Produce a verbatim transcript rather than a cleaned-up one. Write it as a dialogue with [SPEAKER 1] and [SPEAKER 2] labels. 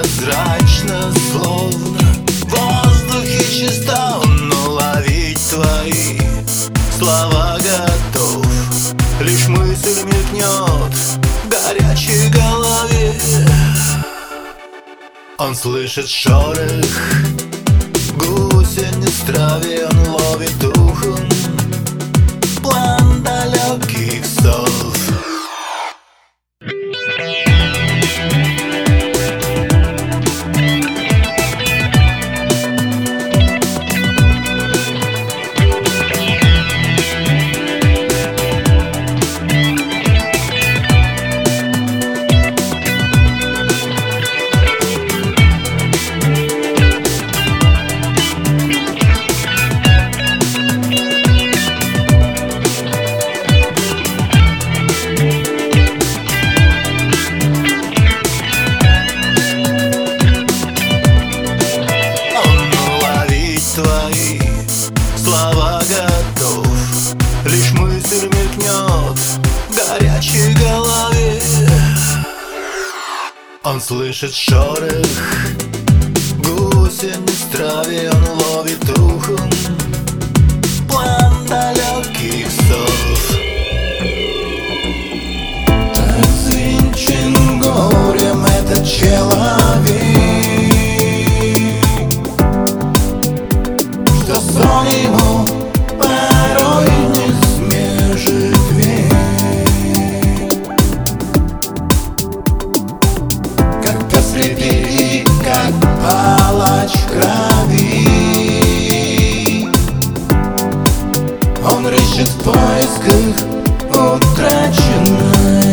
[SPEAKER 1] прозрачно, словно в воздухе чисто. Он уловить твои слова готов, лишь мысль мелькнет в горячей голове. Он слышит шорох гусениц в траве, он ловит ухом план далеких сов. Твои слова готов, лишь мысль мелькнет в горячей голове. Он слышит шорох гусениц в траве, он ловит ухом план далеких сов. Развинчен горем этот человек, сон ему порой не смежит век. Как посреди, как палач крови, он рыщет в поисках утраченной